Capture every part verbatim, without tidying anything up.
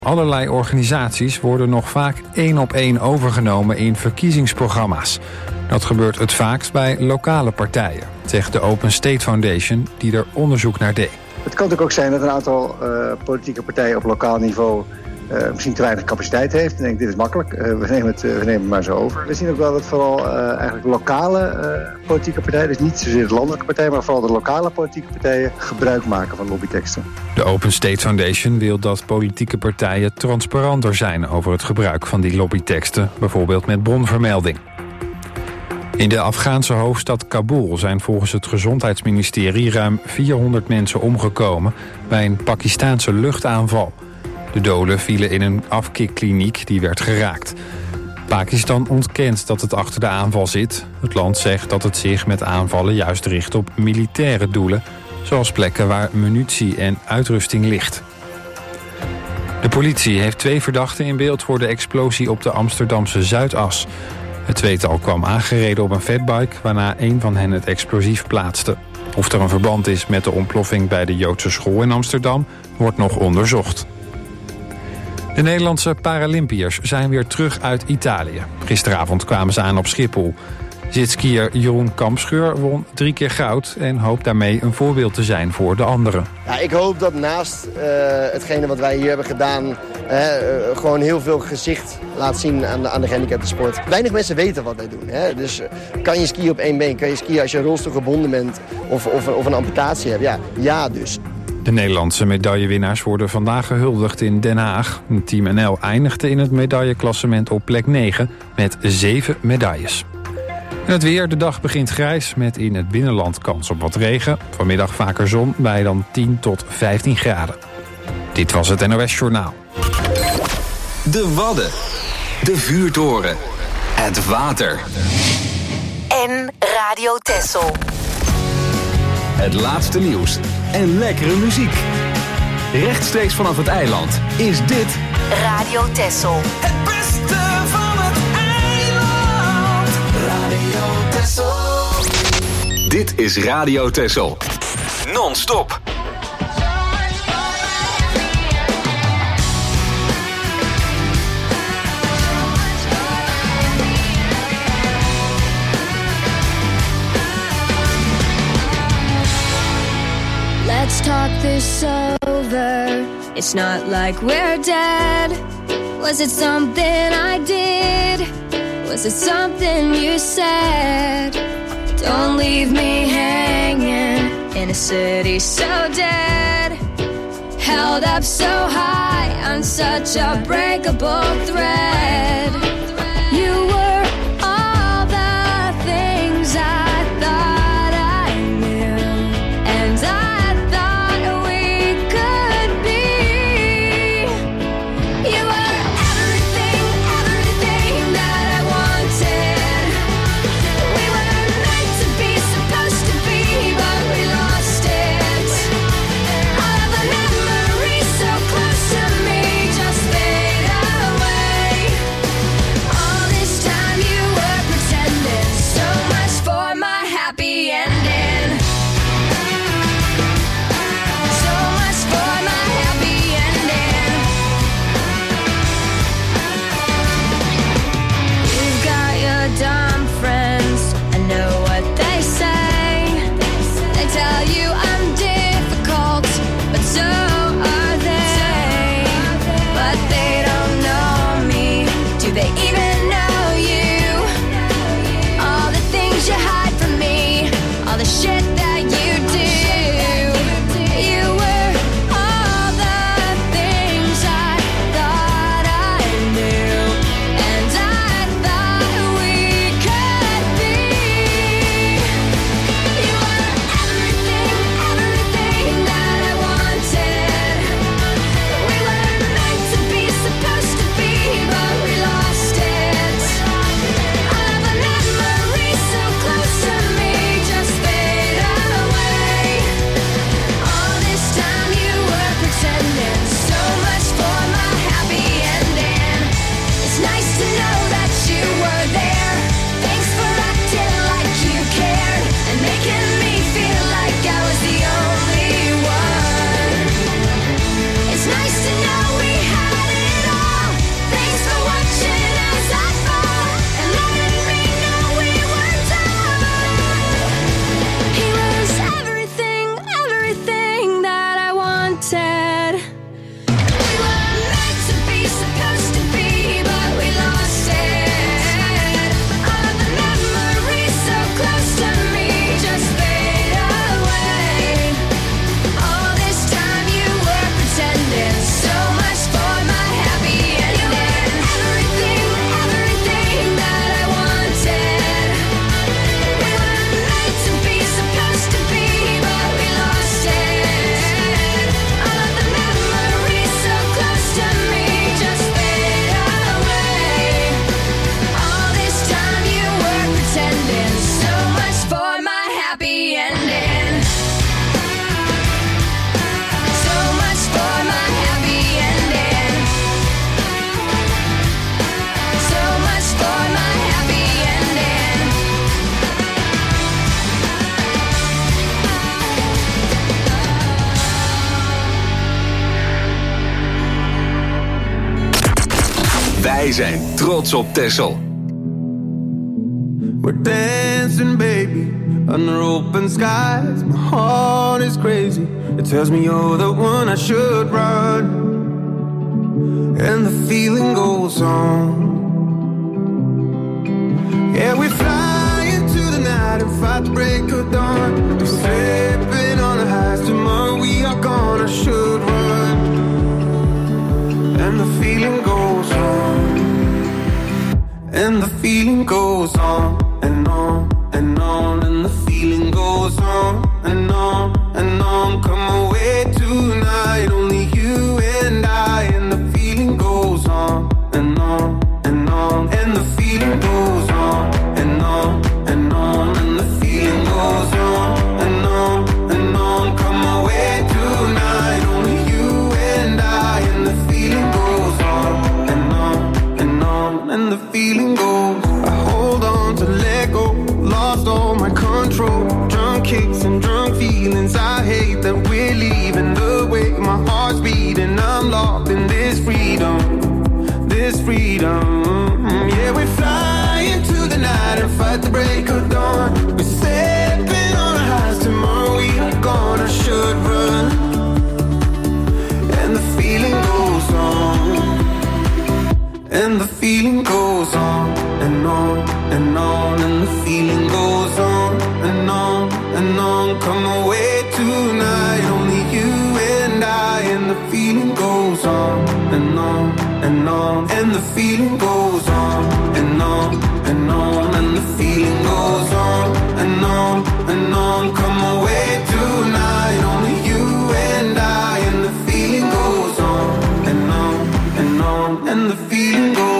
Allerlei organisaties worden nog vaak één op één overgenomen in verkiezingsprogramma's. Dat gebeurt het vaakst bij lokale partijen, zegt de Open State Foundation, die er onderzoek naar deed. Het kan natuurlijk ook zijn dat een aantal uh, politieke partijen op lokaal niveau uh, misschien te weinig capaciteit heeft. En denkt, dit is makkelijk, uh, we, nemen het, uh, we nemen het maar zo over. We zien ook wel dat vooral uh, eigenlijk lokale uh, politieke partijen, dus niet zozeer de landelijke partijen, maar vooral de lokale politieke partijen gebruik maken van lobbyteksten. De Open State Foundation wil dat politieke partijen transparanter zijn over het gebruik van die lobbyteksten, bijvoorbeeld met bronvermelding. In de Afghaanse hoofdstad Kabul zijn volgens het gezondheidsministerie ruim vierhonderd mensen omgekomen bij een Pakistaanse luchtaanval. De doden vielen in een afkikkliniek die werd geraakt. Pakistan ontkent dat het achter de aanval zit. Het land zegt dat het zich met aanvallen juist richt op militaire doelen, zoals plekken waar munitie en uitrusting ligt. De politie heeft twee verdachten in beeld voor de explosie op de Amsterdamse Zuidas. Het tweetal kwam aangereden op een fatbike, waarna een van hen het explosief plaatste. Of er een verband is met de ontploffing bij de Joodse school in Amsterdam, wordt nog onderzocht. De Nederlandse Paralympiërs zijn weer terug uit Italië. Gisteravond kwamen ze aan op Schiphol. Zitskier Jeroen Kampscheur won drie keer goud en hoopt daarmee een voorbeeld te zijn voor de anderen. Ja, ik hoop dat naast uh, hetgene wat wij hier hebben gedaan, uh, uh, gewoon heel veel gezicht laat zien aan de, aan de gehandicapte sport. Weinig mensen weten wat wij doen. Hè? Dus uh, kan je skiën op één been? Kan je skiën als je rolstoelgebonden bent of, of, of een amputatie hebt? Ja, ja dus. De Nederlandse medaillewinnaars worden vandaag gehuldigd in Den Haag. Team N L eindigde in het medailleklassement op plek negen met zeven medailles. En het weer, de dag begint grijs met in het binnenland kans op wat regen. Vanmiddag vaker zon bij dan tien tot vijftien graden. Dit was het N O S Journaal. De Wadden, de vuurtoren, het water. En Radio Texel. Het laatste nieuws en lekkere muziek. Rechtstreeks vanaf het eiland is dit Radio Texel. Het beste van het eiland. Radio Texel. Dit is Radio Texel. Non-stop. Let's talk this over. It's not like we're dead. Was it something I did? Was it something you said? Don't leave me hanging in a city so dead. Held up so high on such a breakable thread. You were all the things I thought I knew, and I Wij zijn trots op Texel. We're dancing, baby, under open skies. My heart is crazy. It tells me you're the one I should run. And the feeling goes on. Yeah, we fly into the night and fight the break of dawn. We're slipping on the highs. Tomorrow we are gonna should run. And the feeling goes on. And the feeling goes on and on and on. And the feeling goes on and on and on. Come away tonight, only you and I. And the feeling goes on and on and on. And the feeling goes on and on and on. And the feeling goes on and on and on. Come away tonight, only you and I. And the feeling goes on and on and on. And the feeling goes. I hold on to let go. Lost all my control. Drunk kicks and drunk feelings. I hate that we're leaving the way my heart's beating. I'm locked in this freedom, this freedom. Yeah, we fly into the night and fight the break of dawn. We're stepping on our highs. Tomorrow we are gonna should run. And the feeling goes on. And the feeling goes on and on and on. And the feeling goes on and on and on. Come away tonight, only you and I. And the feeling goes on and on and on. And the feeling goes on and on and on. And the feeling goes on and on and on. Come away tonight, only you and I. And the feeling goes on and on and on. And the feeling goes.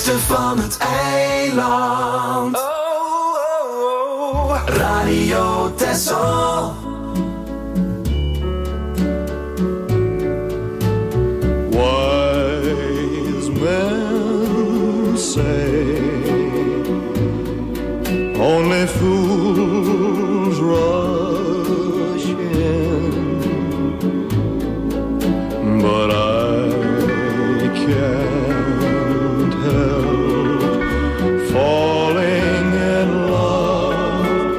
beste van het eiland. Oh, oh, oh. Radio Texel. Wise men say only fools rush in, but I can't help falling in love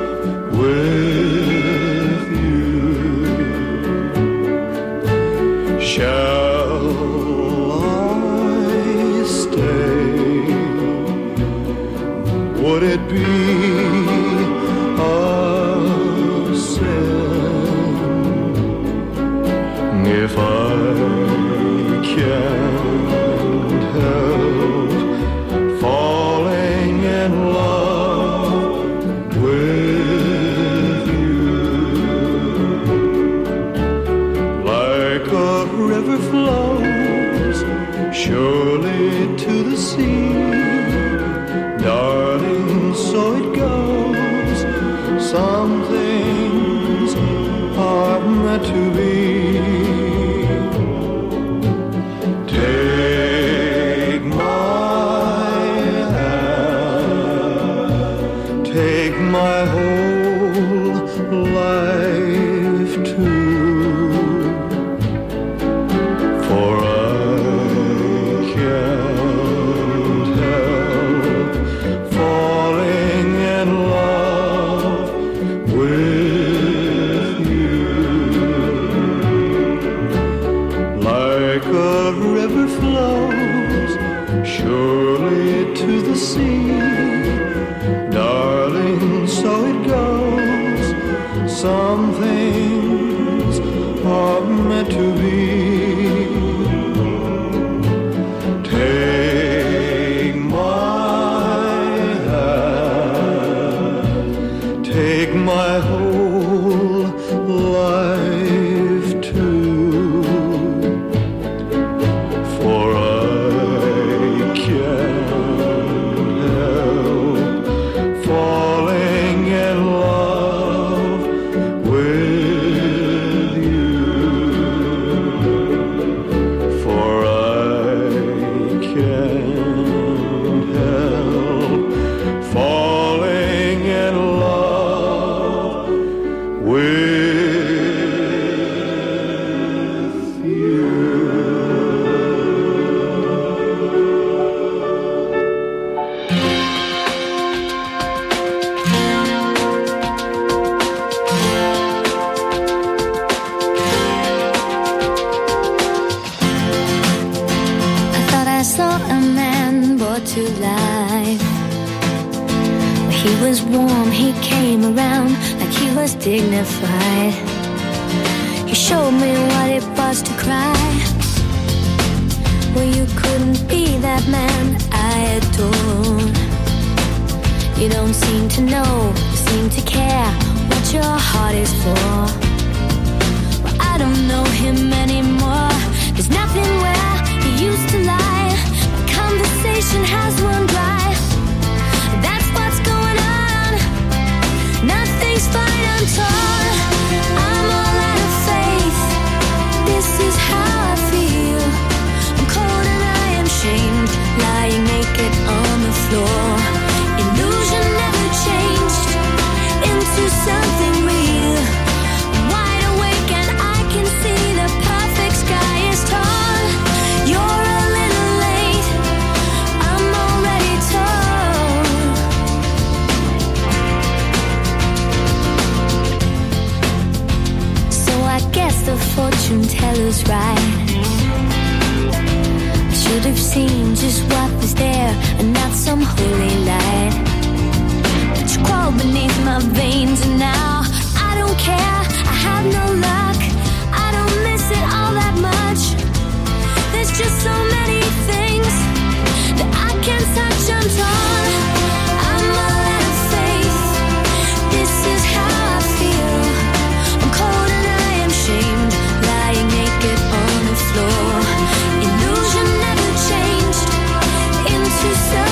with you. Shall I stay? Would it be a sin if I can't help falling in love with you? Like a river flows surely to the sea, darling, so it goes. Some things are meant to be. Take my hand, take my whole life too, for I can't help falling in love with you. Like a river flows surely to the sea, darling, so it goes. Some things are meant to be. Take my hand, take my whole life too, for I can't help falling in love with you, for I can't help falling in love with you. I thought I saw a man brought to life. He was warm, he came around like he was dignified. He showed me what it was to cry. Well, you couldn't be that man I adored. You don't seem to know, seem to care what your heart is for. Well, I don't know him anymore. There's nothing where he used to lie. My conversation has run dry. That's what's going on. Nothing's fine, I'm torn. I'm all out of faith. This is how I feel. I'm cold and I am shamed, lying naked on the floor. Illusion never changed into something real. I'm wide awake and I can see the perfect sky is torn. You're a little late, I'm already torn. So I guess the fortune teller's right. I should have seen just what was there and not some holy light. But you crawl beneath my veins and now I don't care, I have no luck. I don't miss it all that much. There's just so many things that I can't touch, I'm torn. I'm all out of faith. This is how I feel. I'm cold and I am shamed, lying naked on the floor. Illusion never changed into something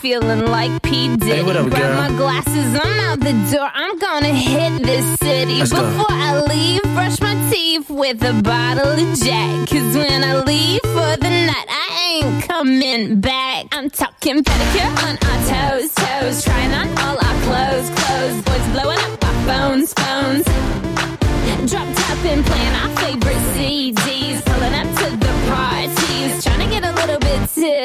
feeling like P. Diddy. Hey, what up, Grab girl? my glasses, I'm out the door. I'm gonna hit this city. Let's go. Before I leave, brush my teeth with a bottle of Jack. Cause when I leave for the night, I ain't coming back. I'm talking pedicure on our toes, toes. Trying on all our clothes, clothes. Boys blowing up our phones, phones. Drop top and playing our favorite C Ds. Pulling up to the parties. Trying to get a little bit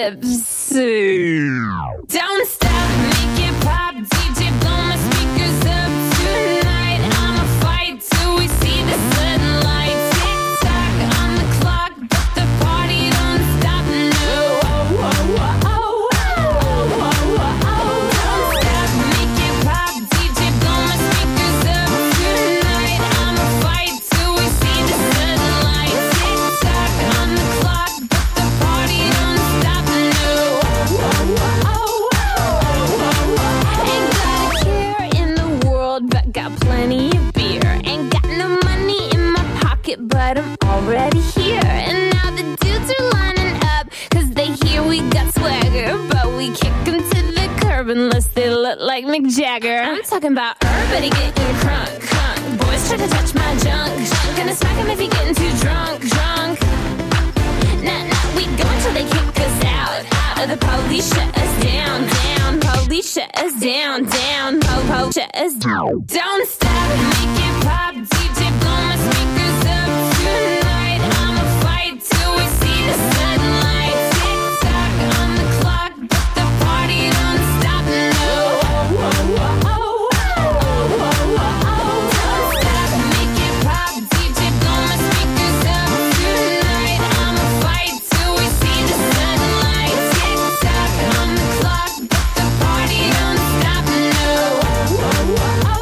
tipsy. Don't stop, make it pop. D J, blow my speakers up tonight. I'ma fight till we see the sunlight. Tick tock on the clock, but the party don't stop. No. Oh, oh, oh, oh, oh, oh, oh. Don't stop, make it pop. D J, blow my speakers up tonight. I'ma fight till we see the sunlight. Tick tock on the clock, but the party don't stop. No. Oh, oh, oh, oh, oh. Ain't got a care in the world, but got plenty of beer. Ain't got no money in my pocket, but I'm already here. And now the dudes are lining up, cause they hear we got swagger. But we kick them to the curb unless they look like Mick Jagger. I'm talking about everybody getting crunk, crunk. Boys try to touch my junk, junk. Gonna smack him if he getting too drunk, drunk. Nah, nah, we go until they kick us out, out. Or the police shut us down, down. Police shut us down, down. Po, po, shut us down. Don't stop, make it pop. D J, blow my speakers up tonight. I'ma fight till we see the sunlight. Tick tock on the clock, but the party don't stop. No. Oh, oh, oh, oh, oh, oh, oh. Don't stop, make it pop. D J, blow my speakers up tonight. I'ma fight till we see the sunlight. Tick tock on the clock, but the party don't stop. No. Oh, oh, oh,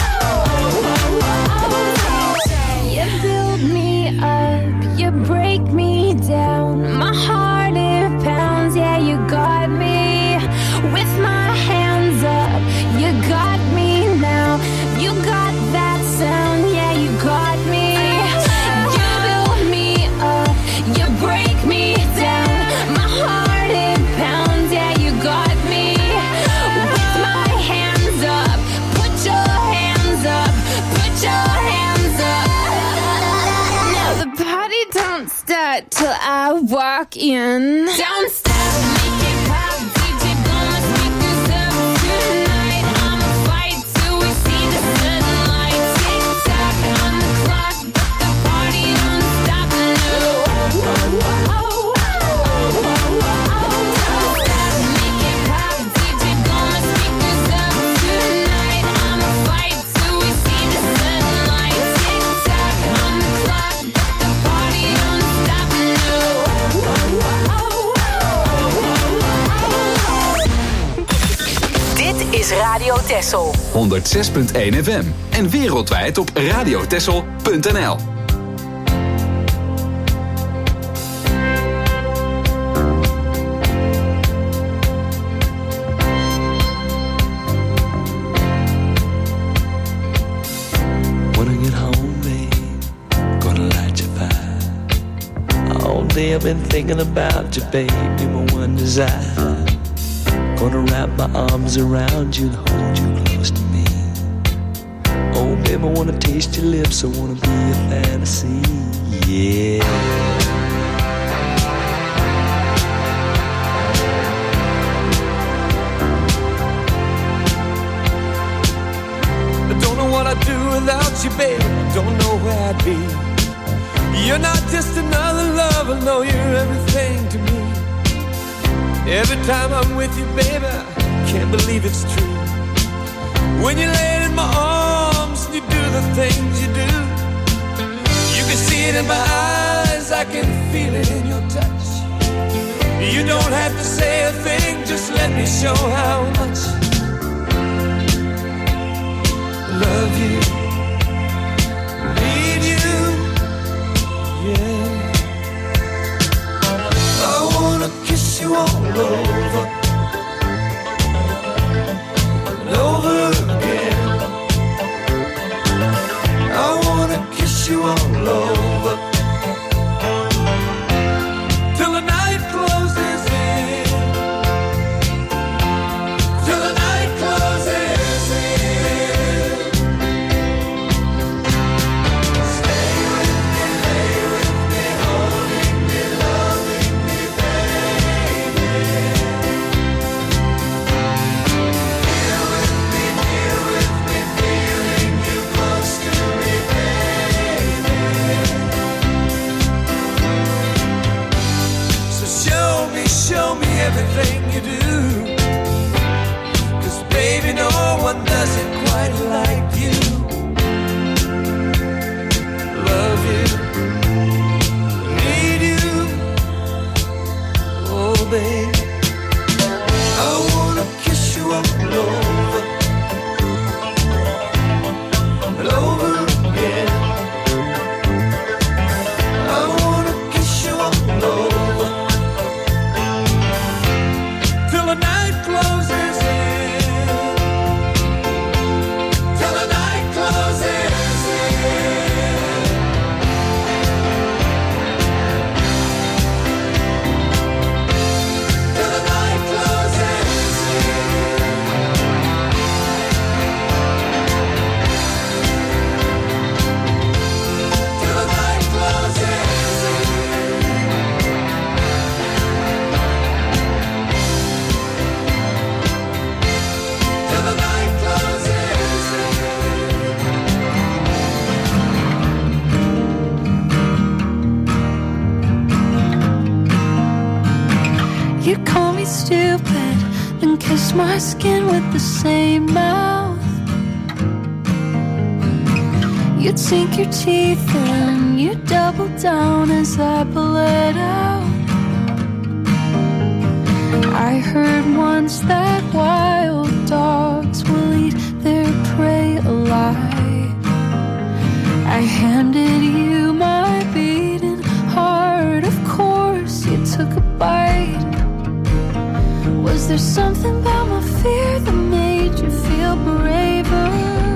oh, oh, oh. You build me up, you break me down. My heart it pounds, yeah, you got me. With my hands up, you got me now. You got that sound, yeah, you got me. You build me up, you break me down. My heart it pounds, yeah, you got me. With my hands up, put your hands up, put your hands up. Now the party don't start till I walk in. Don't stop, make it pop. D J, blow my speakers up tonight. I'ma fight till we see the sunlight. Tick tock on the clock, but the party don't stop. No. Oh, oh, oh, oh, oh, oh. Don't stop, make it pop. D J, blow my speakers up tonight. I'ma fight till we see the sunlight. Tick tock on the clock, but the party don't stop. No. Oh, oh, oh, oh, Dit is Radio Texel. honderd zes punt één F M en wereldwijd op radiotexel punt n l. When I get home, babe, gonna light your fire. All day I've been thinking about you, babe, you're my one desire. Gonna wrap my arms around you and hold you close to me. Oh, babe, I wanna taste your lips, I wanna be a fantasy, yeah. I don't know what I'd do without you, babe. I don't know where I'd be. You're not just another lover, no, you're everything to me. Every time I'm with you, baby, I can't believe it's true. When you lay in my arms and you do the things you do, you can see it in my eyes, I can feel it in your touch. You don't have to say a thing, just let me show how much I love you, need you, yeah. I wanna kiss you all over and over again. I wanna kiss you all over till the night closes in. my skin with the same mouth. You'd sink your teeth in, you'd double down as I bled out. I heard once that wild dogs will eat their prey alive. I handed you my beating heart, of course you took a bite. Was there something about my fear that made you feel braver?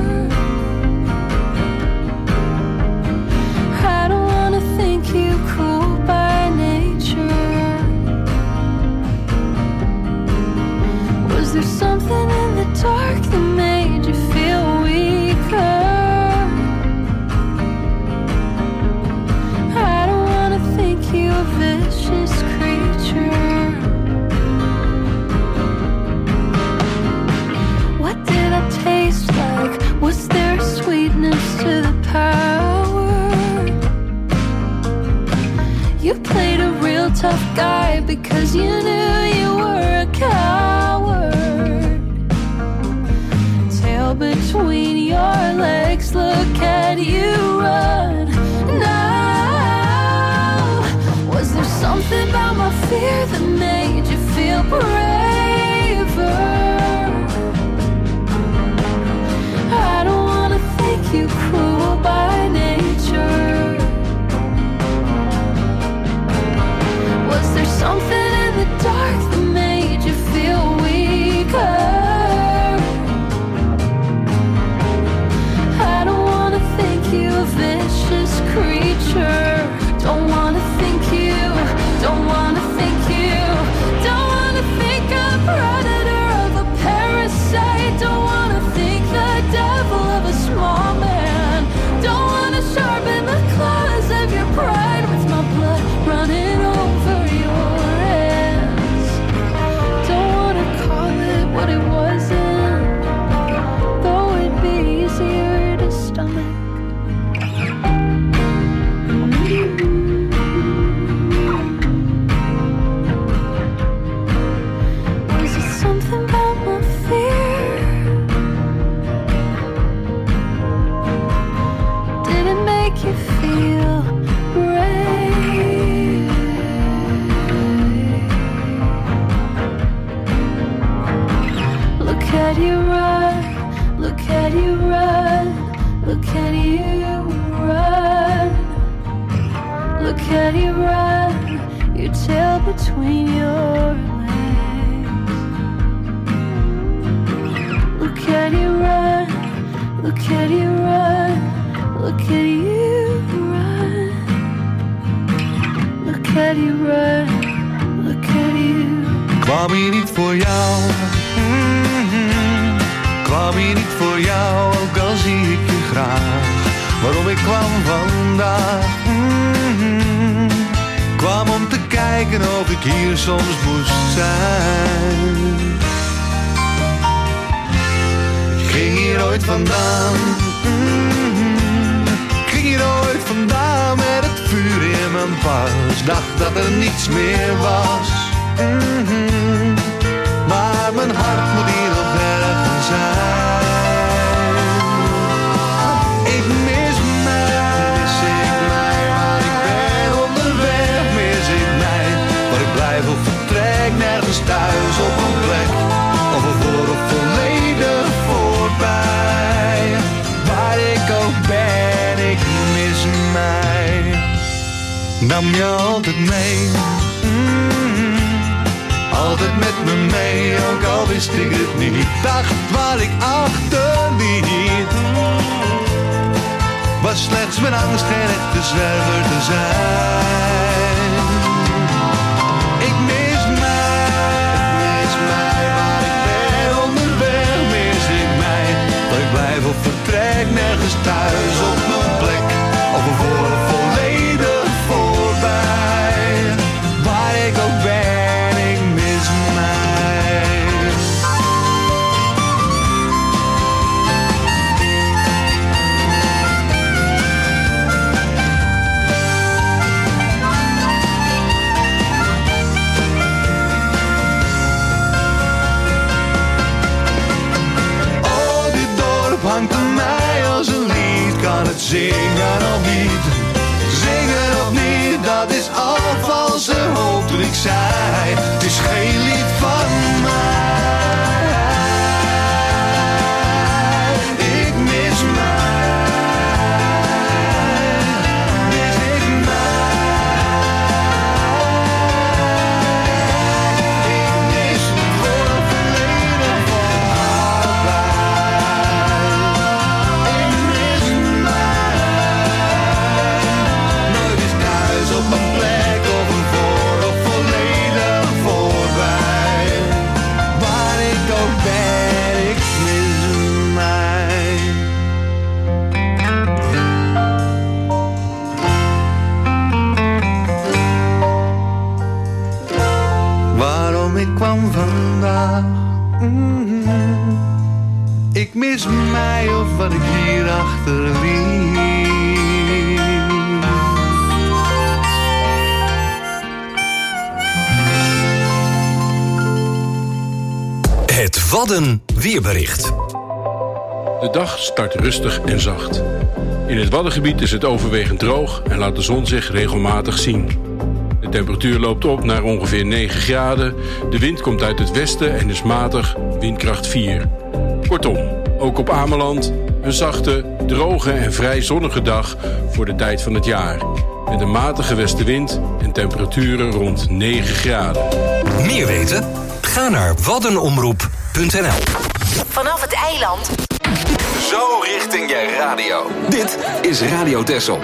I don't wanna think you cruel by nature. Was there something in the dark that made you feel weaker? I don't wanna think you a vicious creature. What did I taste like? Was there sweetness to the power? You played a real tough guy because you knew you were a coward. Tail between your legs, look at you run. Now, was there something about my fear that made you feel braver? I don't wanna think you cruel by nature. Was there something in the dark that made you feel weaker? I don't wanna think you a vicious creature. Don't wanna think you, don't wanna think you, don't wanna think a predator of a parasite. Don't wanna think the devil of a small man. Don't wanna sharpen the claws of your pride with my blood running over your hands. Don't wanna call it what it wasn't, though it'd be easier to stomach. Was it something about my fear? Did it make you feel brave? Look at you run, look at you run, look at you run. Look at you run, your tail between your legs. Look at you run, look at you run, look at you run. Look at you run, look at you. Kwam hier niet voor jou, mm-hmm. Kwam hier niet voor jou, ook al zie ik je graag. Waarom ik kwam vandaag, mm-hmm. Kwam om te kijken of ik hier soms moest zijn. Ik ging hier ooit vandaan, mm-hmm. Ik ging hier ooit vandaan met het vuur in mijn pas. Dacht dat er niets meer was, mm-hmm. Maar mijn hart moet hier nog ergens zijn. Ik mis mij, mis ik mij, waar ik ben onderweg, mis ik mij. Waar ik blijf of vertrek, nergens thuis op een plek. Of ervoor of volledig voorbij. Waar ik ook ben, ik mis mij. Nam je altijd mee, mm-hmm. Altijd met me mee, ook al wist ik het niet. Dacht wat ik achterliet was slechts mijn angst geen echte zwerver te zijn. Ik mis mij, mis mij, waar ik ben onderweg, mis ik mij. Dat ik blijf of vertrek, nergens thuis op mijn plek. Of ervoor of volledig voorbij. Waar ik ook ben, ik mis mij. bedankt aan mij als een lied. Kan het zingen of niet? Zingen of niet, dat is al valse hoop toen ik zei. Het is geen lied van mij. Ik mis mij. Mis ik mij. Ik mis voor het verleden voor allebei. Ik mis mij. Nooit is thuis op een plek of een voor of volledig voorbij. Waar ik ook ben, ik mis mij. Waarom ik kwam vandaag? Mm-hmm. Ik mis mij of wat ik hier achterliet. Het Wadden weerbericht. De dag start rustig en zacht. In het Waddengebied is het overwegend droog en laat de zon zich regelmatig zien. De temperatuur loopt op naar ongeveer negen graden. De wind komt uit het westen en is matig, windkracht vier. Kortom, ook op Ameland een zachte, droge en vrij zonnige dag voor de tijd van het jaar. Met een matige westenwind en temperaturen rond negen graden. Meer weten? Ga naar waddenomroep punt n l. Vanaf het eiland. Zo richting je radio. Dit is Radio Texel.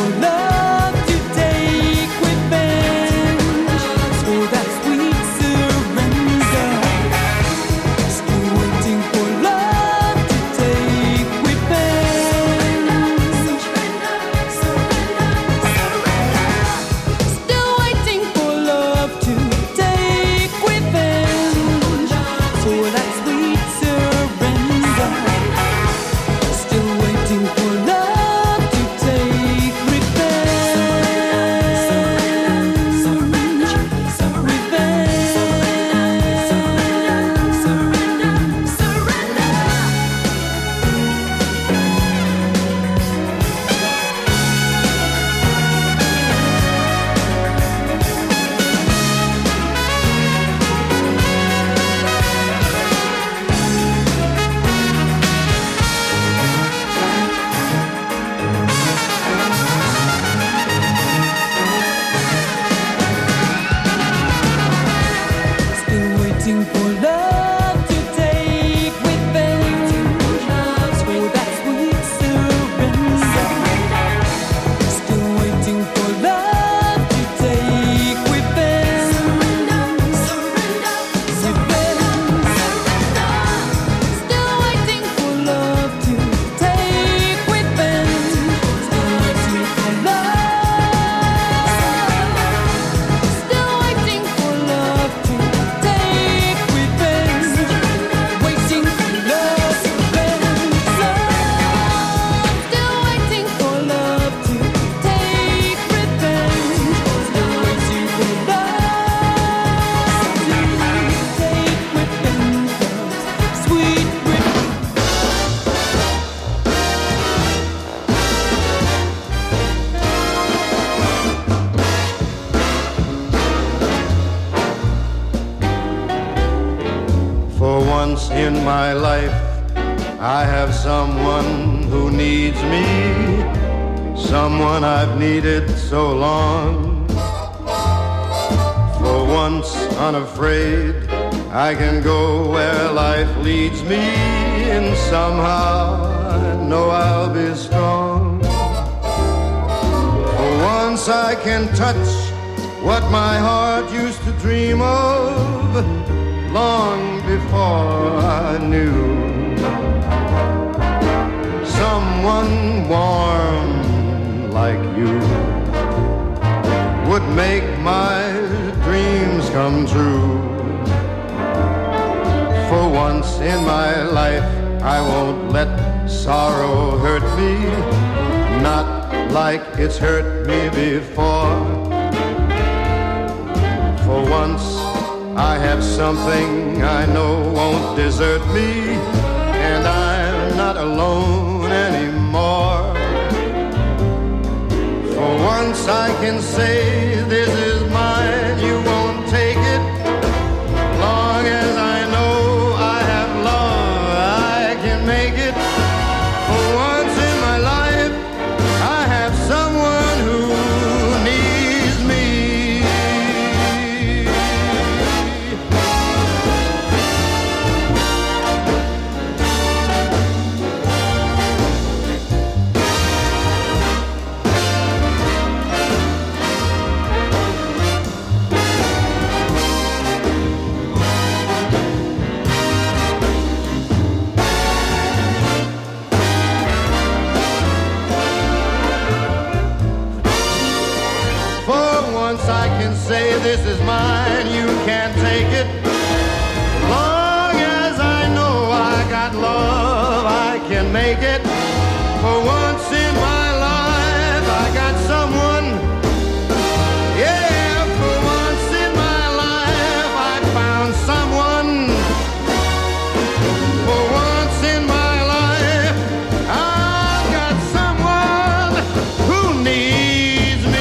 Sweet in my life I have someone who needs me, someone I've needed so long. For once unafraid, I can go where life leads me, and somehow I know I'll be strong. For once I can touch what my heart used to dream of long before I knew. Someone warm like you would make my dreams come true. For once in my life I won't let sorrow hurt me, not like it's hurt me before. For once I have something I know won't desert me, and I'm not alone anymore. For once I can say this is mine, you won't take it. Long as I know I have love, I can make it. For once in my life, I have someone who needs me. I can say this is mine, you can't take it. Long as I know I got love, I can make it. For once in my life, I got someone. Yeah, for once in my life, I found someone. For once in my life, I've got someone who needs me.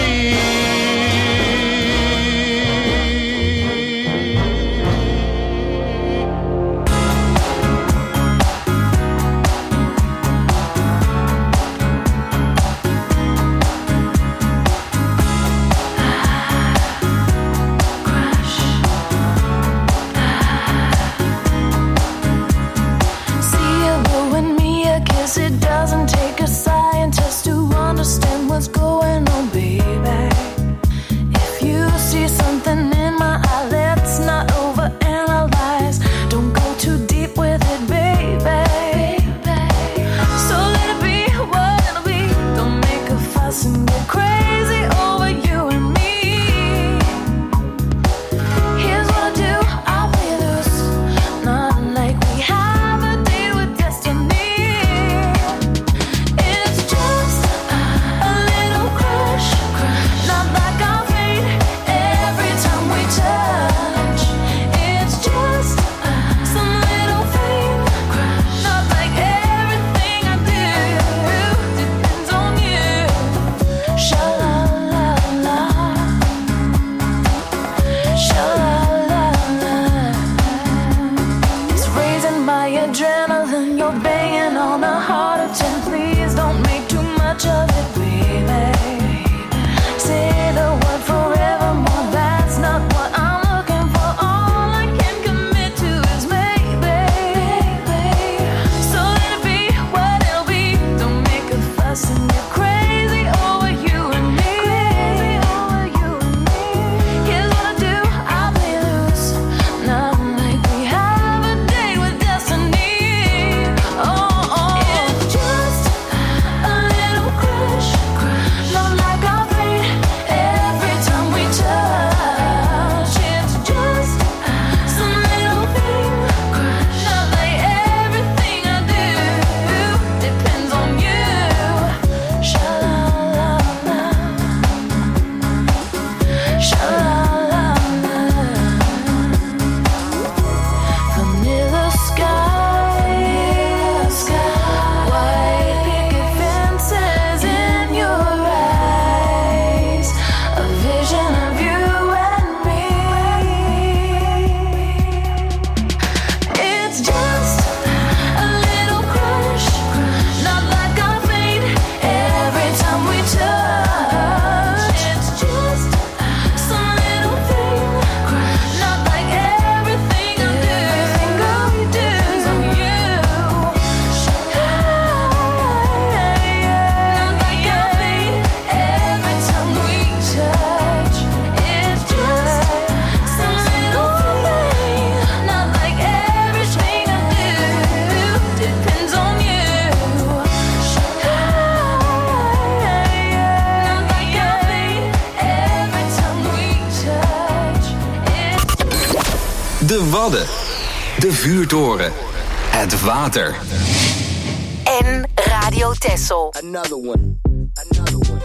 De Wadden. De vuurtoren. Het water. En Radio Texel. Another one. Another one.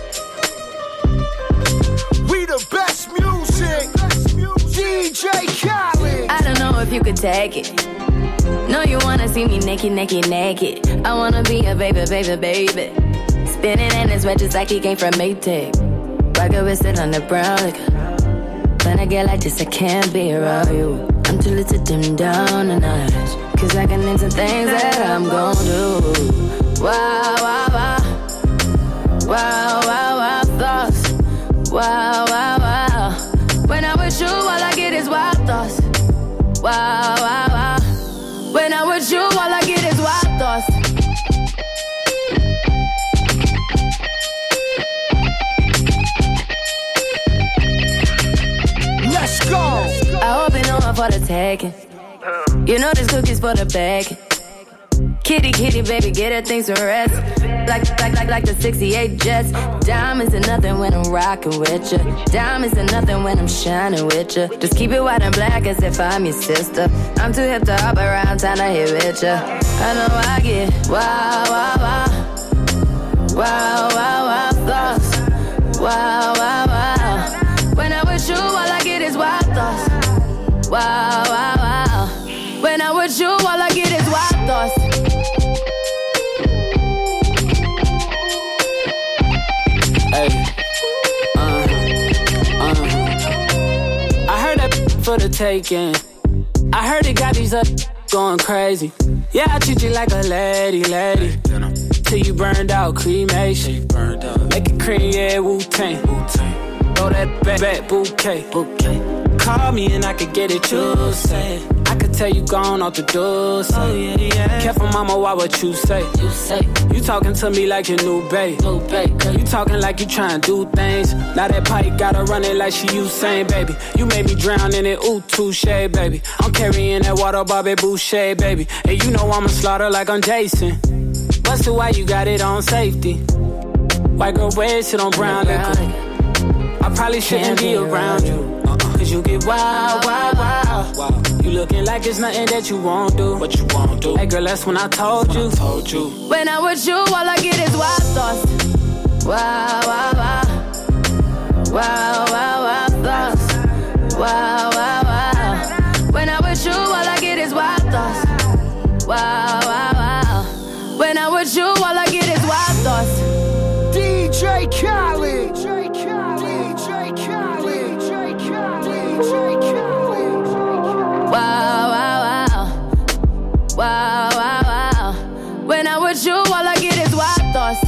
We the best music. D J Khaled. I don't know if you could take it. No, you wanna see me naked, naked, naked. I wanna be a baby, baby, baby. Spinning in his red just like he came from Maytag. Rocket with it on the brown liquor. When I get like this, I can't be around you. I'm too little to dim down a notch. Cause I can into things that I'm gon' do. Wow, wow, wow. Wow, wow, wow, thoughts. Wow, wow, wow. When I'm with you, all I get is wild thoughts. Wow, wow, wow. When I'm with you, all I get is wild thoughts. Let's go. I hope you know I'm for the taking. You know this cookie's for the bag. Kitty, kitty, baby, get her things to rest. Like, like, like, like the sixty-eight Jets. Diamonds are nothing when I'm rocking with you. Diamonds are nothing when I'm shining with you. Just keep it white and black as if I'm your sister. I'm too hip to hop around town to hit with you. I know I get wow, wow, wow. Wow, wow, wow, thoughts. Wow, wow, wow. When I'm with you, all I get is wild thoughts. Wow, wow, wow. When I'm with you, all I get is wild thoughts. Hey, uh, uh. I heard that for the taking. I heard it got these up going crazy. Yeah, I treat you like a lady, lady. Till you burned out, cremation. Make it cream, yeah, Wu-Tang. Throw that back, back bouquet. Call me and I could get it, you say. I could tell you gone off the door, say. Oh, yeah, yeah. Careful, mama, why what you say? You say. You talking to me like your new babe. New babe. You talking like you trying to do things. Now that pipe gotta run it like she Usain, baby. You made me drown in it, ooh, touche, baby. I'm carrying that water, Bobby Boucher, baby. And you know I'ma slaughter like I'm Jason. Busted, why you got it on safety? White girl wear shit on brown liquor. I probably shouldn't be around you. Cause you get wild, wild, wild, wild. You looking like it's nothing that you won't do. What you won't do? Hey girl, that's when I told you. I told you. When I'm with you, all I get is wild thoughts. Wow, wow, wow. Wow, wow, wow, thoughts. Wow, wow, wow. When I'm with you, all I get is wild thoughts. Wow, wow, wow. When I'm with you, all I get is wild thoughts. D J Khaled. D J Khaled. D J Khaled. D J Khaled. Wow, wow, wow. Wow, wow, wow. When I'm with you, all I get is wild thoughts.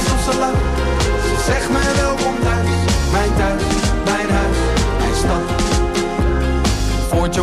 Zeg me welkom thuis, mijn thuis, mijn huis, mijn stad.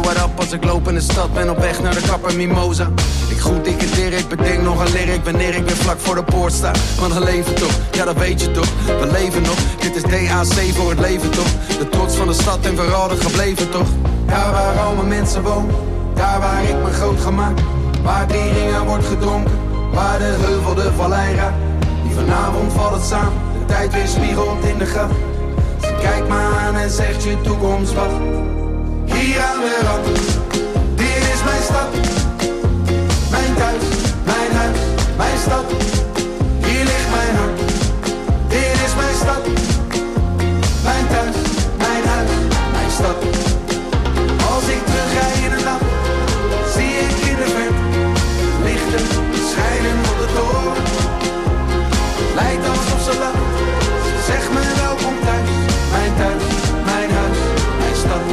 what up als ik loop in de stad, ben op weg naar de kapper Mimosa. Ik groet, ik keer, ik bedenk nog een lyric wanneer ik weer vlak voor de poort sta. Want we leven toch, ja dat weet je toch, we leven nog. Dit is D A C voor het leven toch, de trots van de stad en vooral het gebleven toch. Daar waar al mijn mensen wonen, daar waar ik me groot gemaakt. Waar Dieringen wordt gedronken, waar de heuvel de vallei raakt. Die vanavond valt het samen, de tijd weer spiegelt in de gat. Ze kijkt me aan en zegt je toekomst wacht. Hier aan de rand, dit is mijn stad. Mijn thuis, mijn huis, mijn stad. Hier ligt mijn hart, dit is mijn stad. Mijn thuis, mijn huis, mijn stad. Als ik terugrij in de nacht, zie ik in de verte lichten schijnen op de toren. Lijkt alsof ze lacht, zeg me welkom thuis. Mijn thuis, mijn huis, mijn stad.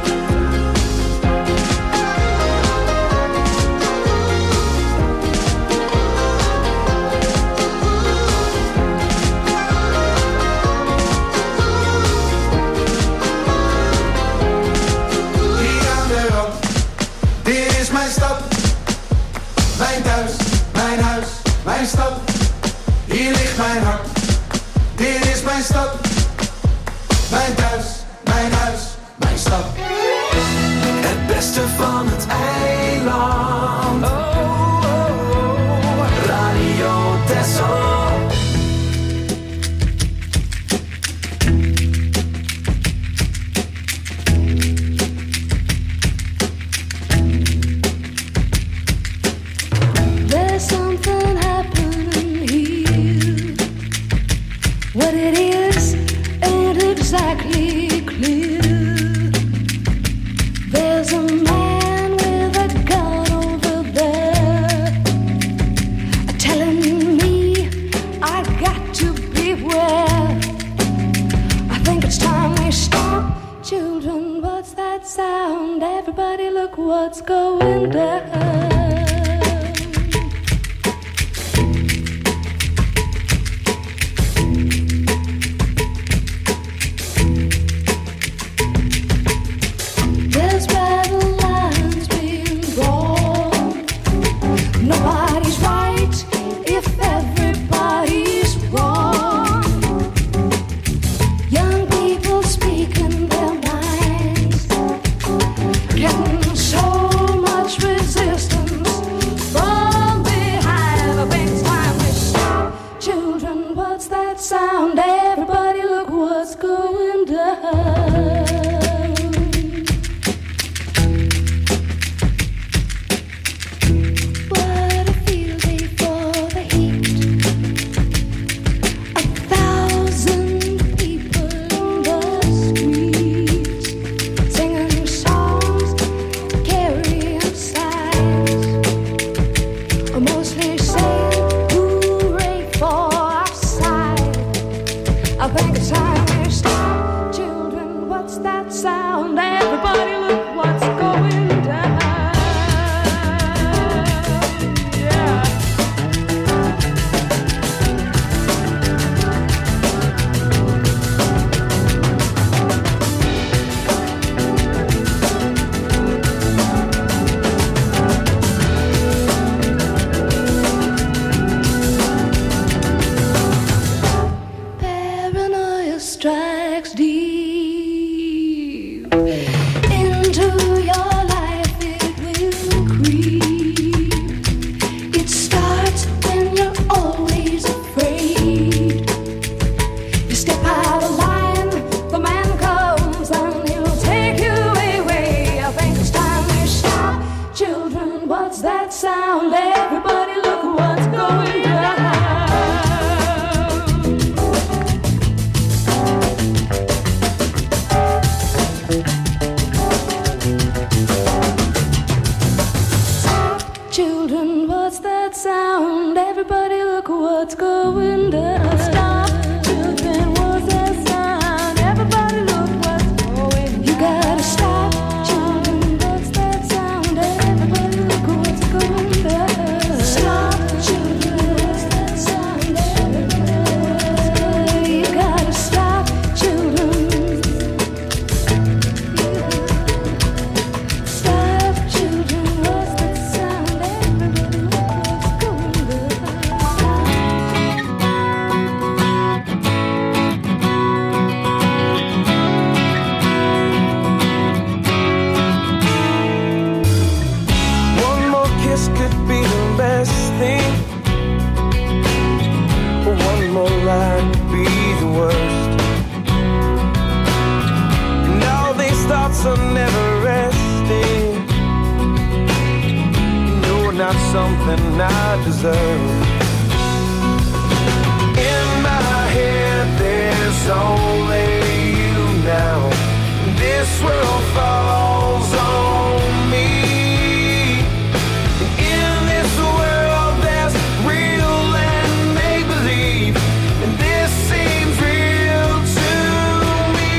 Hier aan de rand, dit is mijn stad. Mijn thuis, mijn huis, mijn stad. Hier ligt mijn hart, dit is mijn stad. Mijn thuis, mijn huis, mijn stad. Het beste van het eiland. Oh, oh, oh. Radio Texel. There's something happening here. What it is ain't exactly clear. There's a man with a gun over there, telling me I got to beware. I think it's time we stop. Children, what's that sound? Everybody look what's going down. There's battle lines being drawn. Nobody's right if everybody's wrong. Young people speaking their minds, getting so much resistance something I deserve. In my head there's only you now. This world falls on me. In this world there's real and make-believe, and this seems real to me.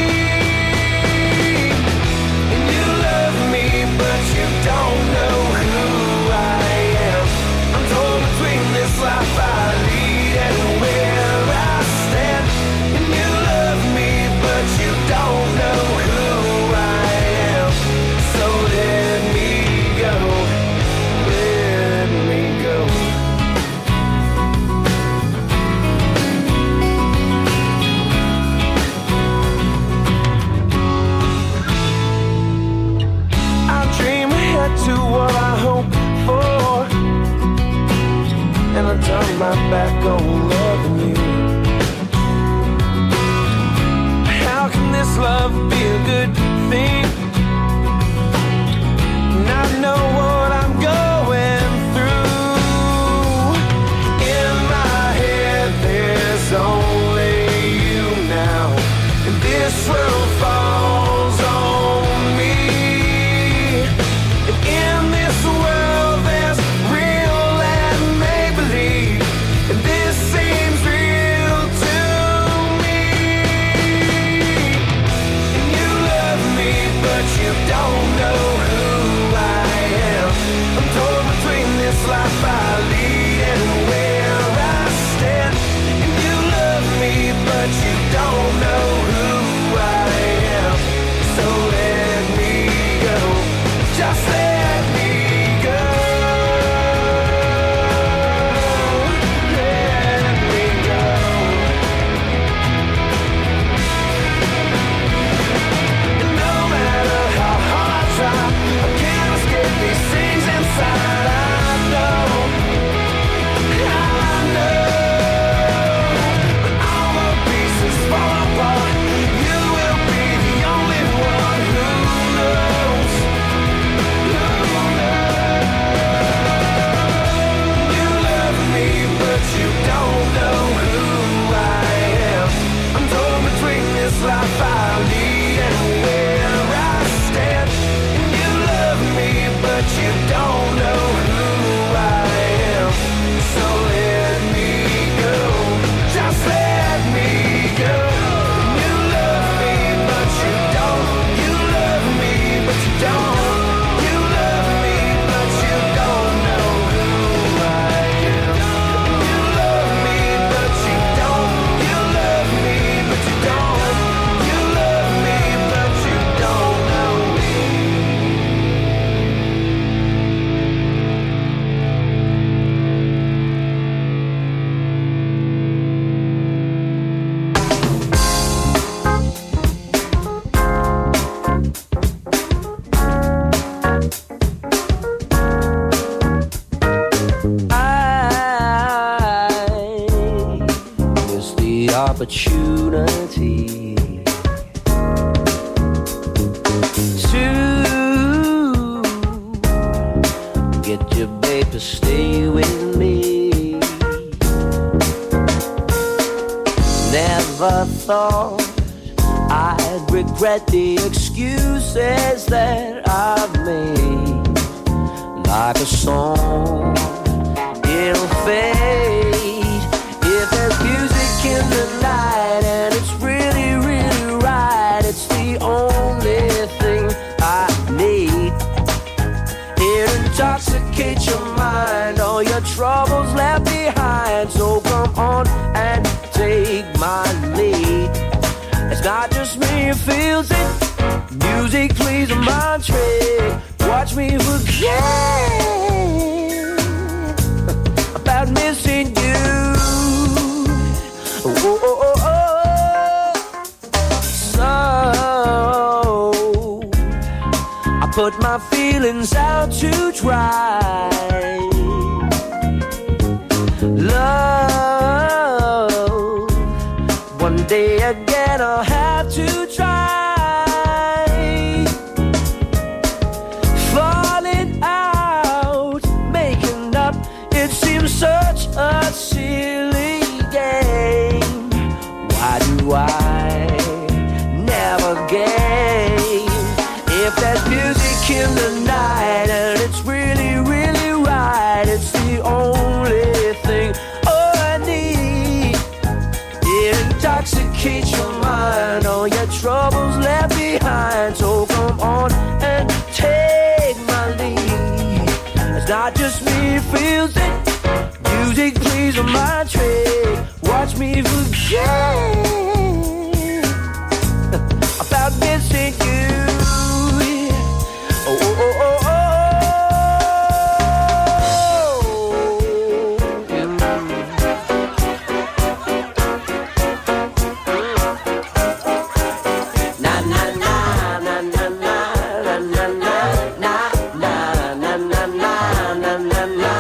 And you love me, but you don't know who I am. I'm torn between this life I lead and where I stand. And you love me, but you don't know who I am. So let me go, let me go. I dream ahead to what I hope for, and I turn my back on loving you. How can this love be a good thing? And I know what I'm going through. In my head there's only you now, and this world falls on me. And in this world there's real and make-believe, and this seems real to me. And you love me, but you don't know who I am. I'm torn between this life I lead and where I stand. And you love me, but you don't know who I am. So let me go, just let me go. Let me go. And no matter how hard I try, I can't escape these things inside. I know, I know. When all the pieces fall apart, you will be the only one who knows, who knows. You love me, but you don't know who I am. I'm torn between this life I lead and where I stand. And you love me, but you don't know who I am. So let me go, just let me go. And you love me, but you don't. You love me, but you don't. You love me, but you don't know who I am. And you love me, but you don't. You love me, but you don't. You love me, but you don't know me. I miss the opportunity to get your babe to stay with me. Never thought I'd regret the excuses that I've made. Like a song, it'll fade. If there's music in the night and it's really, really right, it's the only thing I need. It intoxicates your mind, all your troubles left behind. So come on and take my lead. It's not just me who feels it. Music plays a mind trick. Watch me forget about missing you. Oh, oh, oh, oh. So I put my feelings out to dry. Love, one day again I'll have to try. Falling out, making up such a silly game. Why do I never gain? If there's music in the night and it's really, really right, it's the only thing I need. It intoxicates your mind, all your troubles left behind. So come on and take my lead. It's not just me who feels it. Music plays on my trick. Watch me forget about missing you. Oh, oh, oh, oh, oh. Na na na na na na na na na na na na na na na na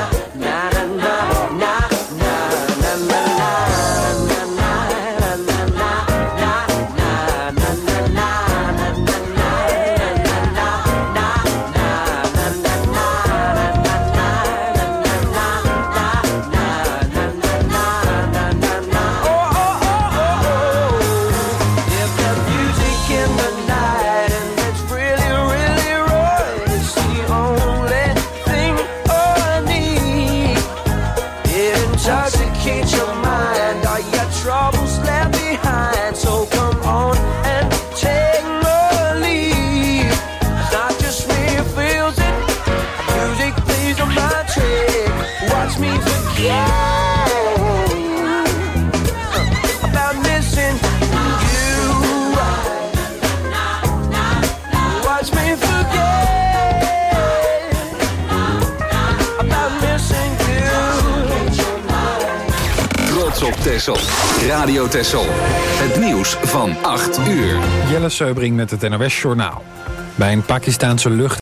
intoxicate your mind, all your troubles left behind. So come on and take my lead. It's not just me who feels it. Music plays on my trick. Watch me forget about missing you. Watch me forget about missing you. Trots op Texel. Radio Texel. Het nieuws van acht uur. Jelle Seubring met het N O S Journaal. Bij een Pakistaanse lucht